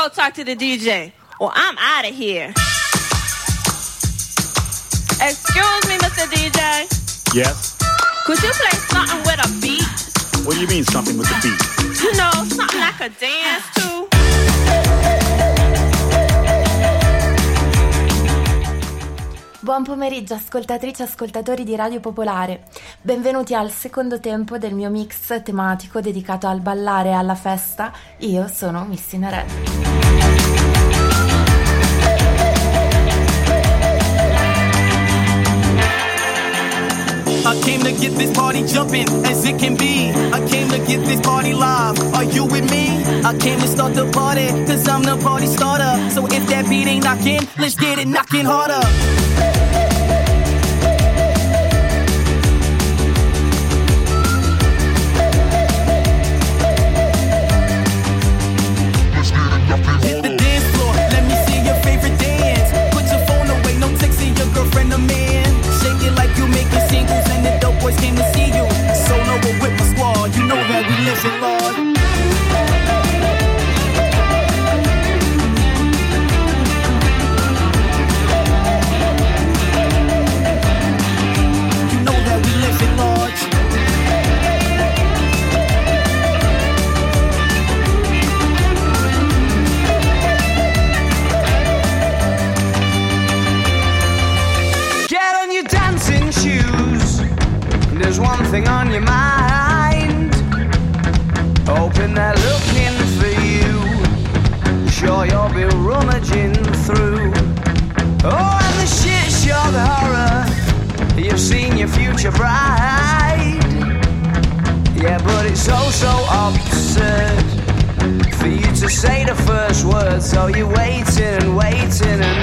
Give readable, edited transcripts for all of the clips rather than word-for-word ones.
go talk to the DJ, or I'm out of here. Excuse me, Mr. DJ. Yes? Could you play something with a beat? What do you mean, something with a beat? You know, something I could dance to. Buon pomeriggio ascoltatrici e ascoltatori di Radio Popolare. Benvenuti al secondo tempo del mio mix tematico dedicato al ballare e alla festa. Io sono Missy Nere. I came to get this party jumping as it can be. I came to get this party live. Are you with me? I came to start the party, cause I'm the party starter. So if that beat ain't knocking, let's get it knocking harder. Hit the dance floor, let me see your favorite dance. Put your phone away, no texting your girlfriend or man. Shake it like you making singles and the dope boys came to see you. Solo or with my squad, you know that we listen, Lord. You know that we listen, Lord. There's one thing on your mind, hoping they're looking for you. Sure you'll be rummaging through. Oh, and the shit show, the horror, you've seen your future bride. Yeah, but it's so absurd for you to say the first word. So you're waiting and waiting, and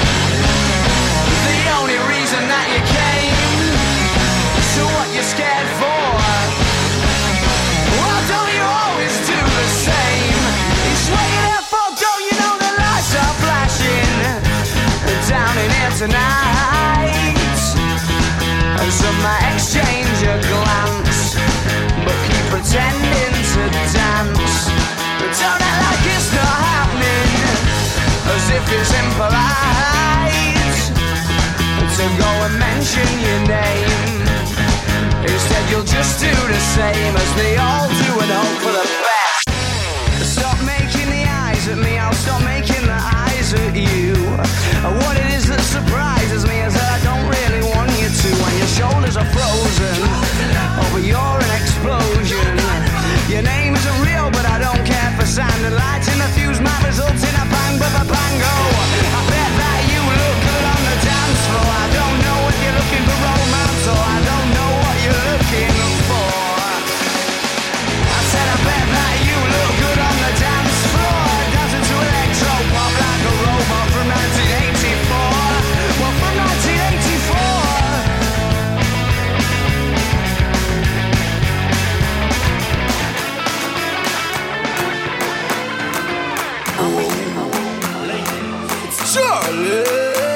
the only reason that you came, so what you scared for? Well, don't you always do the same? It's what you're there for, don't you know the lights are flashing down in here tonight? And some might exchange a glance, but keep pretending to dance. But don't act like it's not happening, as if it's impolite to go and mention your name. Instead you'll just do the same as they all do and hope for the best. Stop making the eyes at me, I'll stop making the eyes at you. What it is that surprises me is that I don't really want you to. When your shoulders are frozen, oh but you're an explosion. Your name isn't real but I don't care for sound, and lights in the fuse might result in a bang bango. I bet that you look good on the dance floor. I don't know if you're looking for romance, or I don't know what you're looking for. I said I bet that you look good on the dance floor, dancing to electro pop like a robot from 1984. Well, from 1984. Charlie,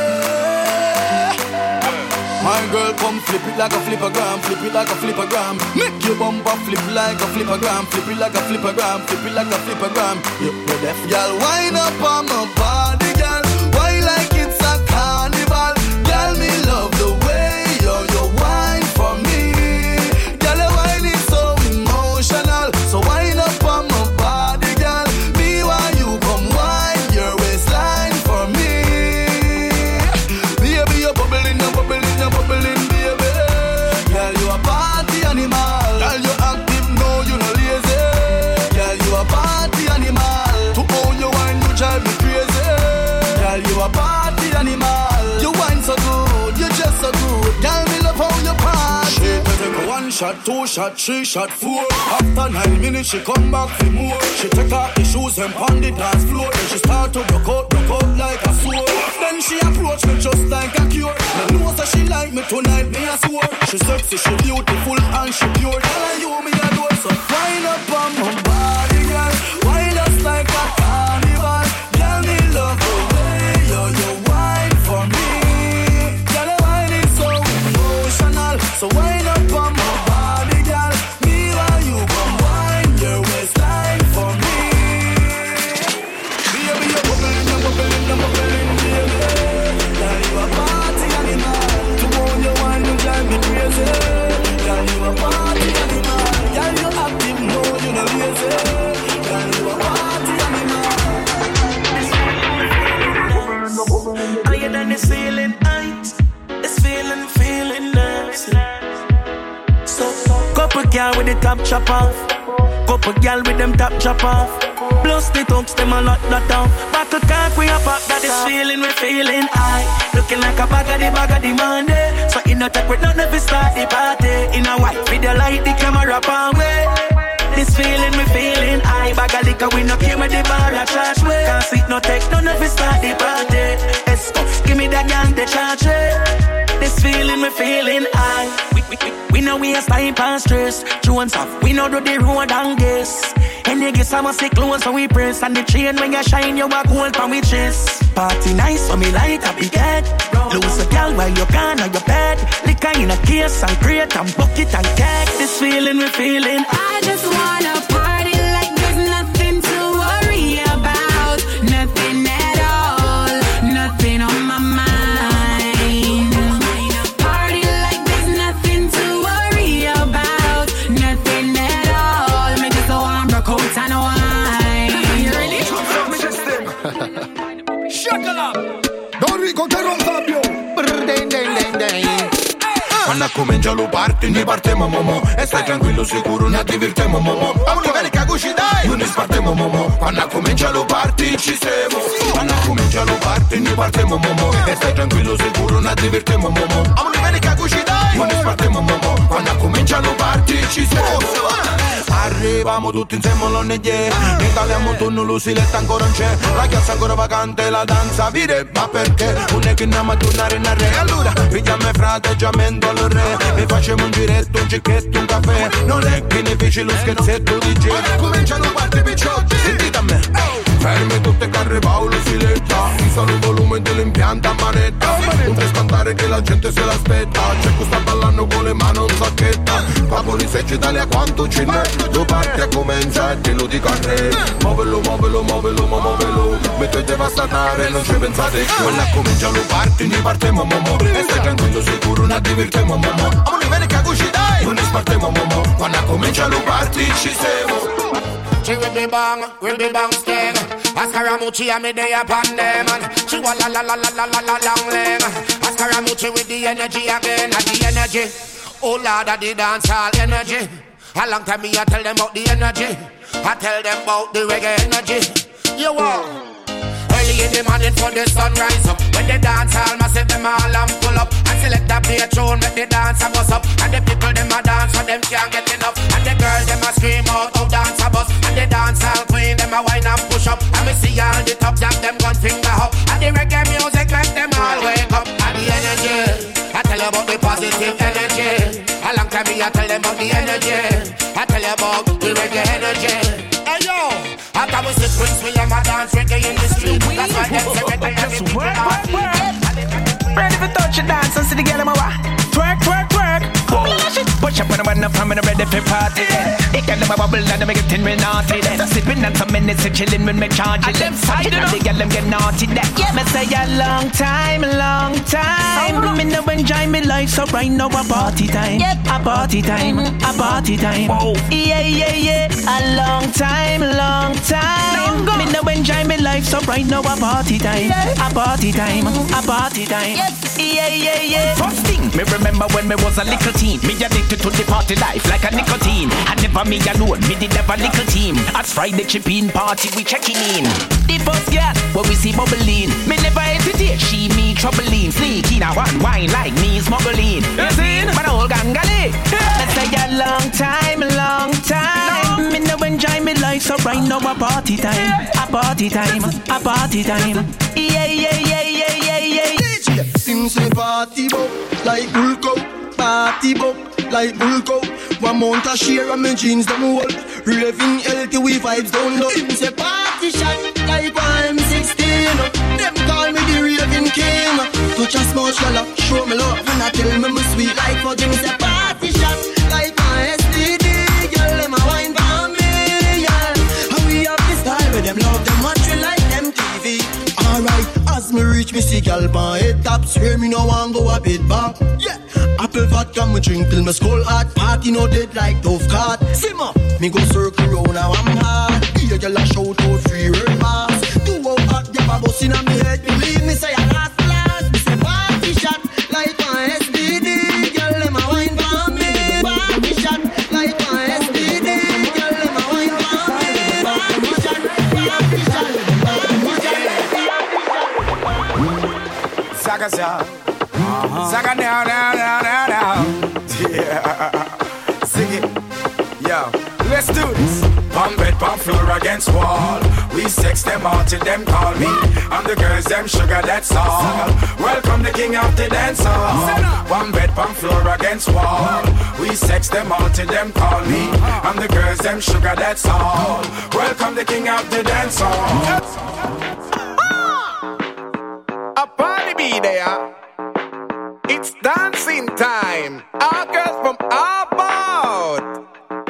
my girl, come flip it like a flippergram, flip it like a flippergram. Make your bumper flip like a flippergram, flip it like a flippergram, flip it like a flippergram. You're deaf, girl, wind up on my body, girl. Why like it's a carnival, girl? Me love the way you wine for me, girl. Your wine is so emotional, so wind up on my body, girl. Me while you come wine your waistline for me, baby. You're bubbling, you're bubbling, you're bubbling, baby. Girl, you a party animal. Girl, you active, no, you no lazy. Girl, you a party animal. To own your wine, you drive me crazy. Girl, you a party animal. You wine so good, you just so good. Girl, me love how you party. She take 1 shot, 2 shot, 3 shot, 4. After 9 minutes, she come back for more. She take off the shoes and pound the dance floor. Then she start to broke out like a sword. Then she approach me just like a cure. Me know that she like me tonight, me a swore. She sexy, she beautiful and she pure. Girl, and you me a do so. Wind up on my body, girl. Wind us like a carnival. Girl, me love the way you wine for me. Girl, the wine is so emotional. So wind up on my body, girl. Me while you come wine your waistline for me. Baby, with the top chop off. Couple girl with them top chop off. Plus the talks, them a lot down. Back to talk, we a pop that is feeling, we feeling high. Looking like a bag of the Monday. So in a talk with none of us start the party. In a white video light, the camera palm way. This feeling, we feeling high. Bag of liquor, we no care with the bar a charge way. Can't sit, no take, none of us start the party. Esco, give me that gang, the charge way. This feeling, we feeling high. We know we a time past stress. Jones off, we know do the road and guess. And they get some of sick clothes so we press. And the chain when you shine, you walk gold from we chest. Party nice, so me light up the head. Lose a girl while you gone on your bed. Liquor in a case and crate and bucket and keg. This feeling, we feeling. I just wanna party like there's nothing to worry about. Nothing at all, nothing on my mind. Party like there's nothing to worry about. Nothing at all. Make it so I'm broke out and wine. You ready? Shakala. Don Rico te rompio. Quando comincia lo party, ne partiamo momo. E stai tranquillo sicuro, ne divertiamo momo. A un livello che cuci dai, non ne spartiamo momo. Quando comincia lo party, ci siamo. Quando comincia lo party, ne partiamo momo. E stai tranquillo sicuro, ne divertiamo momo. A un livello che cuci dai, non ne spartiamo momo. Quando comincia lo party, ci siamo. Arriviamo tutti insieme all'ONG. In Italia un turno l'usiletta ancora non c'è. La chiazza ancora vacante, la danza vire. Ma perché? Non è che andiamo a tornare in re. Allora, pigliamo frateggiamento al re. E facciamo un giretto, un cicchetto, un caffè. Non è che ne feci lo scherzetto di G. Quando cominciano a parte picciotti, sentite a me. Fermi tutte carre Paolo Siletta. Insalo il volume dell'impianto a manetta. Non ti spantare che la gente se l'aspetta. C'è questo ballando con le mani in sacchetta. Papoli Secci Italia quanto ce n'è. Lo parte a comincia e te lo dico a re. Muovelo, muovelo, muovelo, muovelo. Mettete a statare, non ci pensate più. Quando comincia lo party, ne partiamo momo. E stai tranquillo sicuro, ne divertiamo momo. A un livello che cuci dai, non ne spartiamo momo. Quando comincia lo party, ci siamo. She will be bang stem. Askaramuchi and me day upon them. She wa la la la la la la la long leg. Askaramuchi with the energy again, the energy. Oh Lord, of the dance hall energy. A long time me I tell them about the energy. I tell them about the reggae energy. You are early in the morning for the sunrise up. When the dance hall massive them all and pull up. And select that play tune, make the dance a bust up. And the people them a dance for them can't get enough. And the girls them a scream out, oh dance a bust. And the dance hall queen them a whine and push up. And we see all the top jam them gun finger up. And the reggae music make them all wake up. And the energy, I tell you about the positive energy. A long time me I tell them about the energy. I tell you about the reggae energy. Hey yo, after we see Prince William a dance reggae in the street. That's why them say reggae and the people are ready for touch your dance and see the girl in my wa. Twerk, twerk, twerk. Push up when I'm from and ready for party. It can never bubble and make it tin real naughty. So sipping and some minutes and chilling when me charge it. Them side of the girl them get naughty. Yeah, me say a long time, long time. Me no enjoy me life, so right now a party time. A party time, a party time. Whoa. Yeah, yeah, yeah. A long time, long time. Me no enjoy me life, so right now a party time. A party time, a party time. Yeah, yeah, yeah. First thing, me remember when me was a little teen. Me addicted to the party life like a nicotine. And never me alone, me did have a little team. As Friday chipping party, we checking in. The first girl, where we see bubbling. Me never hesitate, she me troubling. Sneaking a one wine like me smuggling. You seen? But a whole gangali. Let's say a long time, long time. Me no enjoy me life, so right now a party time. A party time, a party time. Yeah, yeah, yeah, yeah, yeah, yeah. Things say party bop like Bulko. Party bop like Bulko. One month a share and my jeans them whole. Raving healthy we vibes down low. Things say party shot like I'm 16. Them call me the raving king. Touch a small shallow, show me love. And I tell me my sweet like for things say party shot like my STD. Girl them a wine for me, yeah. And we have this style with them love them much we like them TV. Alright, as me reach me see gal pan head top. Swear me no want go a bit back. Yeah, apple vodka me drink till my skull hot. Party no dead like Dove card. Simmer, me go circle round now I'm hard. Here gal a shout out free word pass. Do out hot, get a bus inna me head. Believe me say I last. Me say party shot like my STD. Girl them a wine for me. Party shot like my Zakasa. Zaka down. Yeah. Sing it. Yo, let's do this. Pump bed, pump floor against wall. We sex them all till them call me. I'm the girls, them sugar, that's all. Welcome the king of the dance hall. Pump bed, pump floor against wall. We sex them all till them call me. I'm the girls, them sugar, that's all. Welcome the king of the dance hall. A party be there. It's dancing time. All girls from all about.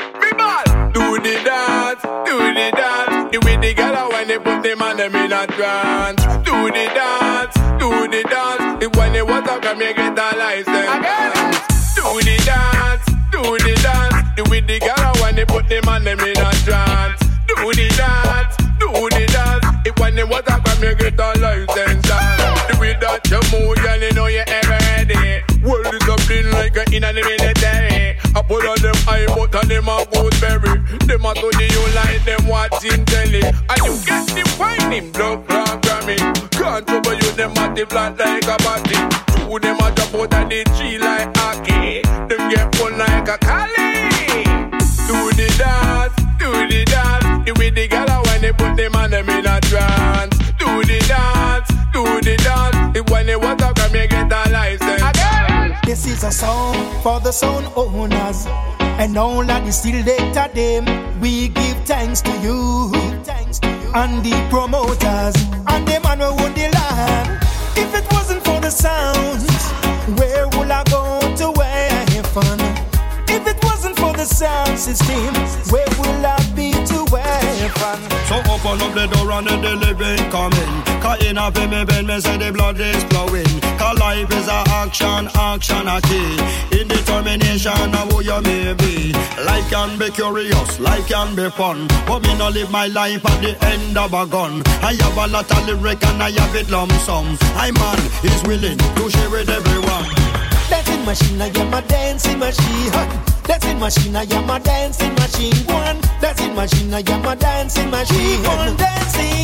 Do the dance. The way they gather when they put them on them in a trance. Do the dance. The when they want to come you get a license. Again. Do the dance. The way they gather when they put them on them in a trance. Do the dance. The when they want to come you get a license. The way that you move, girl, you know you're ever ready. World is something like a in the military. I put on them eye, but on them a gooseberry. Them a to the you like them watching telly. And you get the whining blood clot Grammy. Can't trouble you, them a the flat like a body. Two them a jump out of the tree like hockey. Them get fun like a collie. Do the dance. The way they gather when they put them on them in a trance. Do the dance. The when they want to come, you get a license. Again. This is a song for the sound owners and all that is still there to them. We give thanks to you and the promoters and the man who own the land. If it wasn't for the sounds, where would I go to have fun? If it wasn't for the sound system, where will I be to have fun? So open up the door and the living coming. Cause in a me bend, me say the blood is flowing. Cause life is a action a key. In determination of who you may be. Life can be curious, life can be fun. But me no live my life at the end of a gun. I have a lot of lyric and I have it lump sum. I man is willing to share with everyone. Dancing machine, I am a dancing machine. Dancing machine, I am a dancing machine. One dancing machine, I am a dancing machine. Keep on dancing.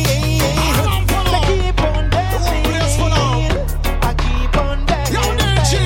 I keep on dancing. I keep on dancing. Yo,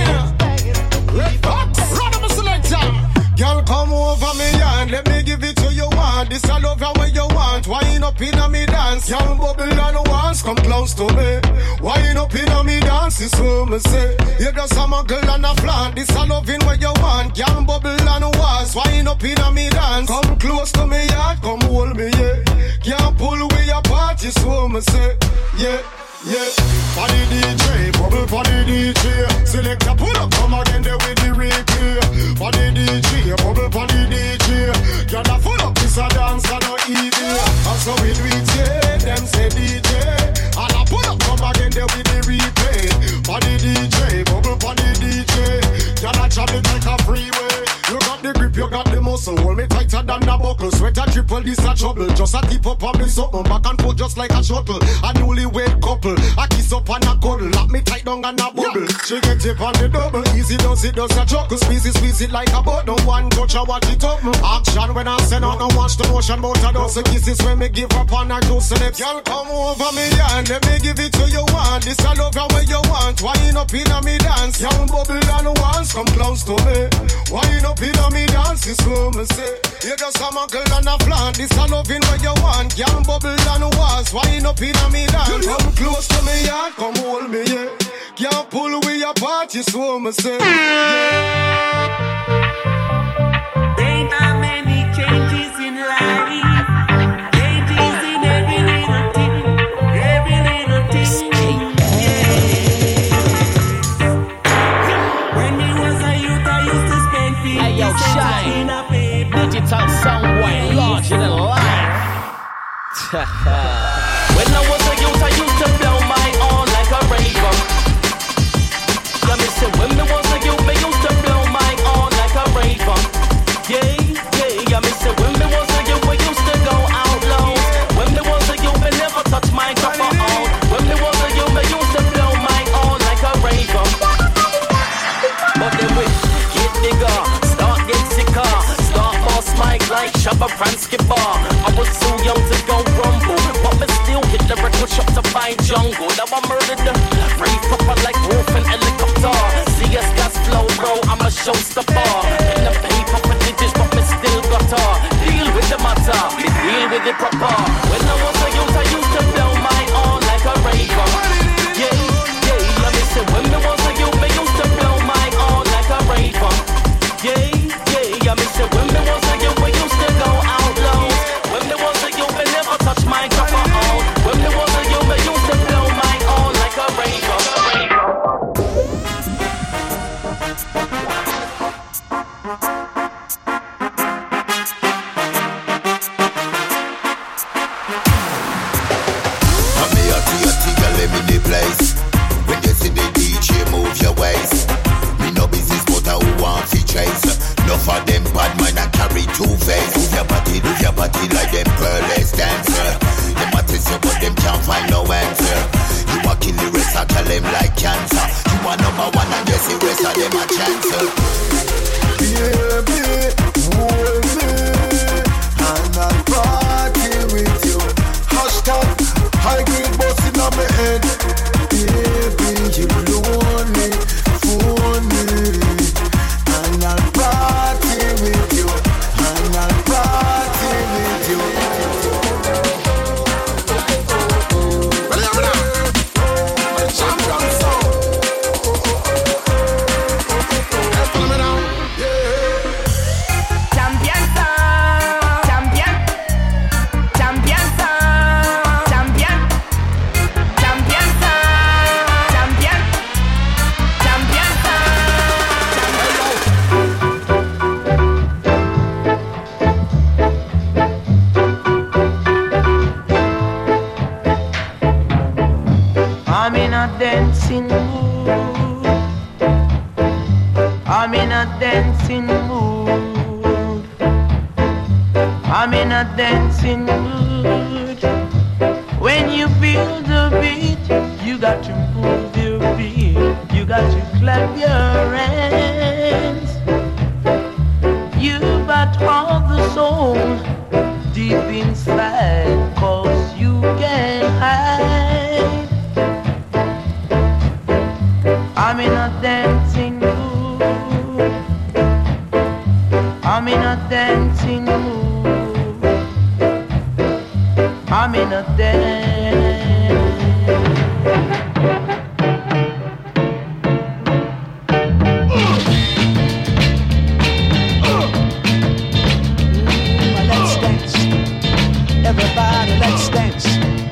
DJ, red box, run up a selector. Girl, come over me and let me give it to you one. This all over where you want. Wind up in a me dance. Young bubble and once come close to me. Wind up in a me dance, is what me say. You got some girl and a flat. This all loving where you want. Young bubble and once. Wind up in a me dance. Come close to me yard, come hold me, yeah. Can't pull away your part, is what me say. Yeah. For the DJ, bubble for the DJ. Select a pull up, come again there with the replay. For the DJ, bubble for the DJ. Get a full up, this a dance and no easy. And so we do it, yeah, them say DJ. And I pull up, come again there with the replay. For the DJ, bubble for the DJ. Get a chop it like a freeway. You got the grip, you got the muscle. Hold me tighter than the buckle. Sweat a triple, this a trouble. Just a tip up on me something. Back and forth just like a shuttle. A newlywed couple. A kiss up and a cuddle. Lock me tight down and a bubble. She get it on the double. Easy does it, does a chuckle. Squeeze it like a button. One touch, I watch it up. Action when I send out, don't watch the motion. But I does the kisses when me give up on her close lips. Girl, come over me and let me give it to you one. This all over where you want. Wind up in a me dance. Young bubble and once come close to me. Wind up in a me dance, is what me say. You just a muckle and a flan. This a loving where you want. Young bubble and once. Wind up in a me dance. Come close to me yard, come hold me, yeah. Can't pull away your part, is what me say. There are many changes in life. Changes in every little thing. Every little thing. When he was a youth, I used to spend 50 cents in a paper. Digital sound way larger than life. When I was a youth, I used to blow my own like a raver. Yeah, me say when I was a youth, I used to blow my own like a raver. Yeah. Yeah, me say when I was a youth, I used to go out low. When I was a youth, I never touch microphone. When I was a youth, I used to blow my own like a raver. But then we get bigger, start get sicker, start boss mic like Shabba Pransky Bar. I was too young to go rumble, but me still hit the record shop to find jungle. Now I murdered the rave proper like showstopper. In the paper for digits, but me still got her. Deal with the matter, me deal with it proper. When I was a youth, I used to blow my horn like a raver. Yeah, yeah, let me say when me was a youth, me used to blow my horn like a raver. Yeah, yeah, let me say when me was a youth, we used to go out low. When me was a youth, me never touch my copper out. When me was a youth, me used to blow my horn like a raver. Place. When you see the DJ move your waist, me no business but I want fi chase. No for them bad mind and carry two face. Move your body like them pearless dancer. Them a test you but them can't find no answer. You a kill the rest, I tell them like cancer. You a number one and just the rest of them a chancer. Baby, hold me and I'll party with you. Hashtag high grade boss in my head. Baby, you lonely, phone me, and I'll party with you, and I'll party with you. Champion sound. Follow me now, yeah. Champion sound, champion sound, champion sound, champion I'm in a dancing mood. I'm in a dancing mood. I'm in a dancing mood. When you feel the beat, you got to move your feet. You got to clap your hands. You got all the soul deep inside, 'cause you can't hide. I'm in a dancing mood. I'm in a dancing mood. I'm in a Let's dance, everybody. Let's dance.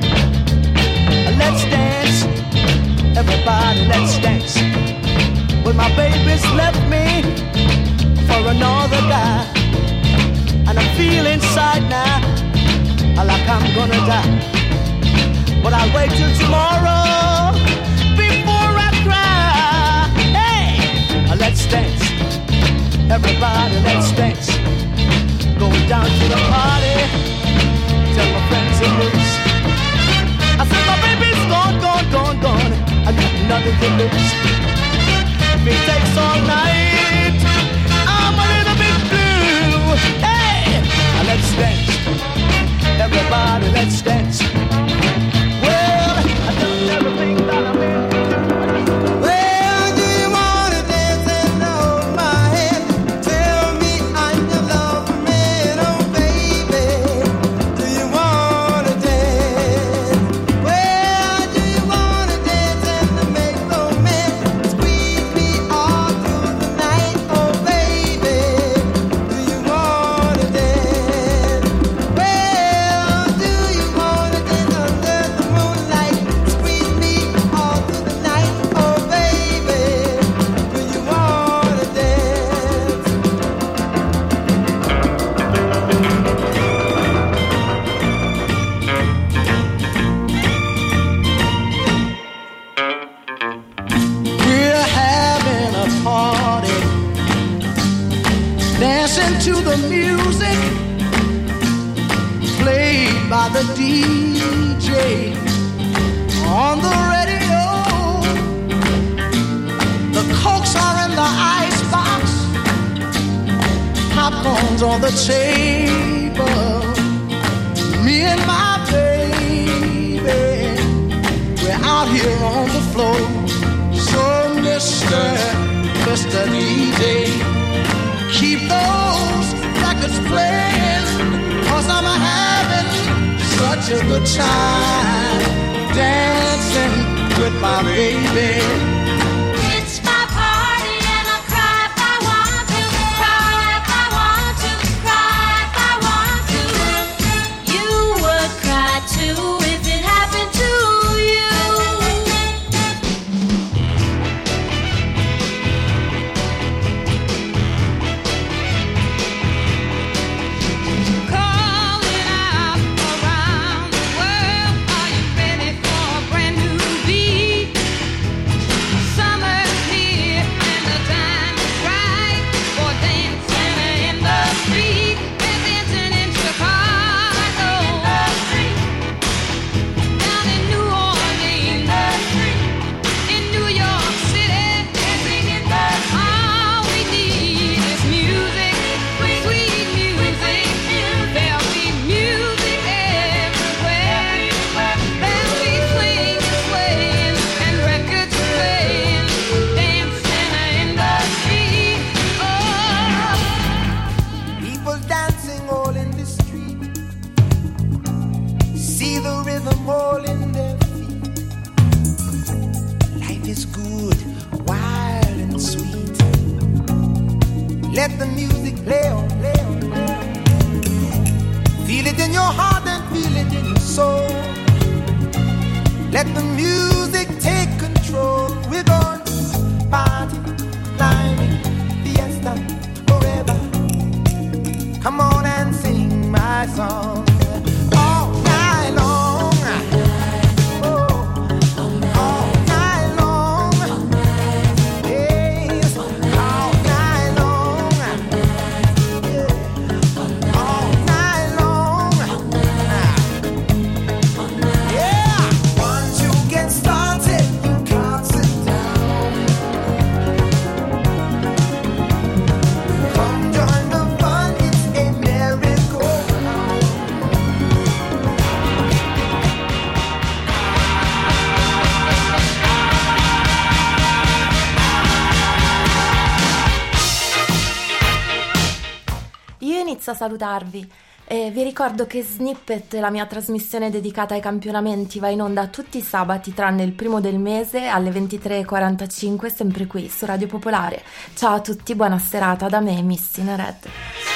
Let's dance, everybody. Let's dance. Well, my baby's left me for another guy, and I feel inside now like I'm gonna die. But I'll wait till tomorrow before I cry. Hey, let's dance, everybody. Let's dance. Going down to the party. Tell my friends and lose. I said my baby's gone, gone, gone, gone. I got nothing to lose. If it takes all night, I'm a little bit blue. Hey, let's dance, everybody. Let's dance. Well, I done everything that I've been. Well, do you wanna dance and hold my hand? Tell me I'm your lover man, oh baby. Do you wanna dance? Well, do you wanna dance and make romance? Squeeze me all through the night, oh baby. Do you wanna dance? Well, do you wanna dance under the moonlight? Squeeze me all through the night, oh baby. Do you wanna dance? We're having a party, dancing to the music played by the DJ on the radio. The cokes are in the icebox, popcorn's on the table. Me and my baby, we're out here on the floor. So Mr. DJ, such a good time dancing with my baby. It's my party and I'll cry if I want to, cry if I want to, cry if I want to. You would cry too if it happened to you. Calling out around the world, are you ready for a brand new beat? Summer's here and the time is right for dancing in the street. We're dancing in Chicago, down in New Orleans, in New York City. All we need is music, sweet music. There'll be music everywhere. There'll be swing, swaying, and records playing, dancing in the street. Oh. People dancing all in the street. See the rhythm all in their feet. Life is good, wild and sweet. Let the music play on, play on, play on. Feel it in your heart and feel it in your soul. Let the music take control. We're going to party, climbing, fiesta, forever. Come on and sing my song all night long. Oh, all night long. Yes, all night long. Yeah, all night long. Yeah, once you get started, you can't sit down. Come join the fun, it's a merry-go-round. Io inizio a salutarvi e vi ricordo che Snippet, la mia trasmissione dedicata ai campionamenti, va in onda tutti i sabati tranne il primo del mese alle 23:45, sempre qui su Radio Popolare. Ciao a tutti, buona serata da me, Miss in Red.